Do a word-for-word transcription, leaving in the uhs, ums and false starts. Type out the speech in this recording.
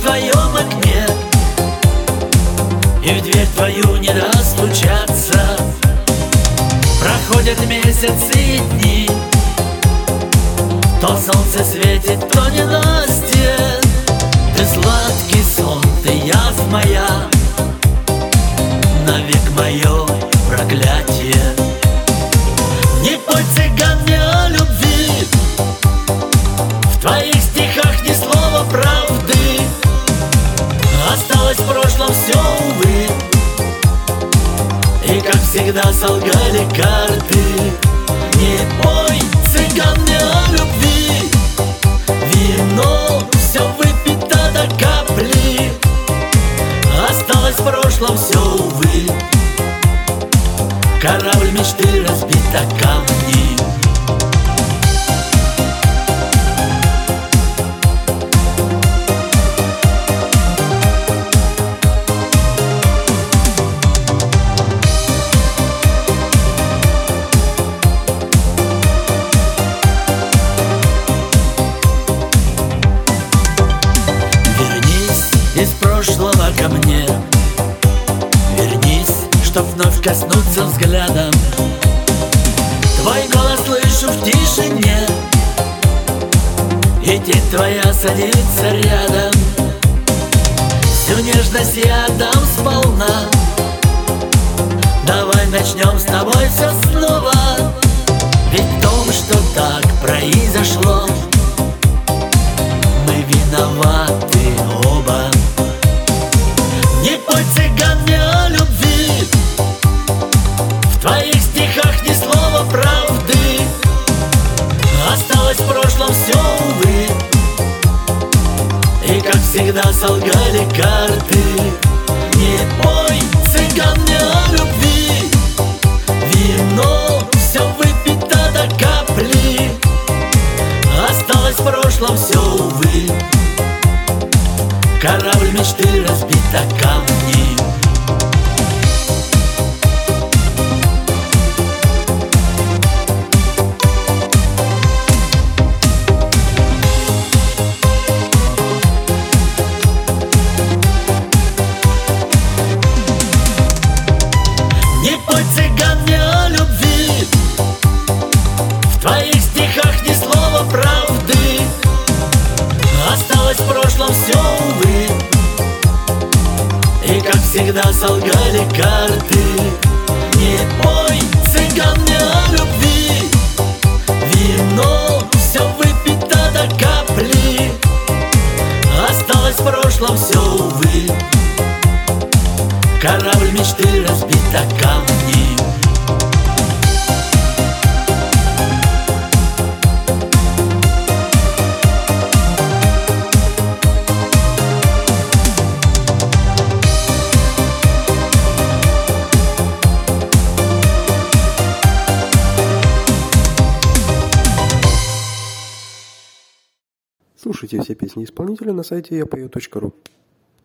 твоем окне, и в дверь твою не достучаться. Проходят месяцы и дни, то солнце светит, то ненастье. Ты сладкий сон, ты явь моя, навек мое проклятие. Не пой, цыган, не о любви, в твоих стихах ни слова правды. Осталось в прошлом все, увы, и как всегда солгали карты. Не пой, цыган, не о любви, вино все выпито до капли. Осталось в прошлом все, увы, корабль мечты разбит о камни. Из прошлого ко мне вернись, чтоб вновь коснуться взглядом. Твой голос слышу в тишине, и тень твоя садится рядом. Всю нежность я отдам сполна. Давай начнем с тобой все снова, ведь в том, что так произошло, мы виноваты оба. Не пой, цыган, не о любви, в твоих стихах ни слова правды. Осталось в прошлом все, увы, и как всегда солгали карты. Не пой, цыган, не о любви, вино все выпито до капли. Осталось в прошлом все, увы, корабль мечты разбит о камни. Не пой, цыган, не о любви, в твоих стихах ни слова правды. Осталось в прошлом все, увы, и как всегда солгали карты. Не пой, цыган, не о любви, вино все выпито до капли. Осталось в прошлом все, увы, корабль мечты разбит о камни. Слушайте все песни исполнителя на сайте я пою точка ру.